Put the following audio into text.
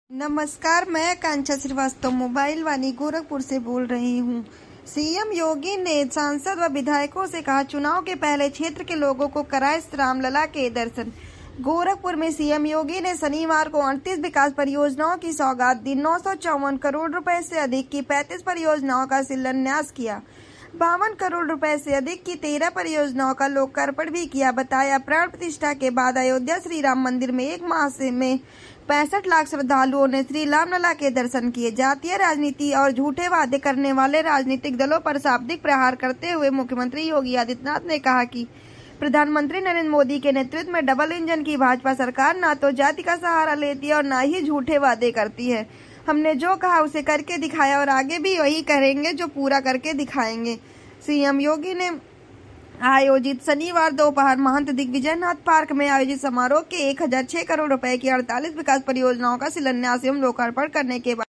नमस्कार, मैं आकांक्षा श्रीवास्तव मोबाइल वाणी गोरखपुर से बोल रही हूँ। सीएम योगी ने सांसद व विधायकों से कहा, चुनाव के पहले क्षेत्र के लोगों को कराए रामलला के दर्शन। गोरखपुर में सीएम योगी ने शनिवार को 38 विकास परियोजनाओं की सौगात दी। 954 करोड़ रुपए से अधिक की 35 परियोजनाओं का शिलान्यास किया। 52 करोड़ रुपए से अधिक की 13 परियोजनाओं का लोकार्पण भी किया। बताया, प्राण प्रतिष्ठा के बाद अयोध्या श्री राम मंदिर में एक माह में 65 लाख श्रद्धालुओं ने श्री रामलला के दर्शन किए। जातीय राजनीति और झूठे वादे करने वाले राजनीतिक दलों पर शाब्दिक प्रहार करते हुए मुख्यमंत्री योगी आदित्यनाथ ने कहा कि प्रधानमंत्री नरेंद्र मोदी के नेतृत्व में डबल इंजन की भाजपा सरकार न तो जाति का सहारा लेती है और न ही झूठे वादे करती है। हमने जो कहा उसे करके दिखाया और आगे भी वही करेंगे जो पूरा करके दिखाएंगे। सीएम योगी ने आयोजित शनिवार दोपहर महंत दिग्विजयनाथ पार्क में आयोजित समारोह के 1006 करोड़ रुपए की 48 विकास परियोजनाओं का शिलान्यास एवं लोकार्पण करने के बाद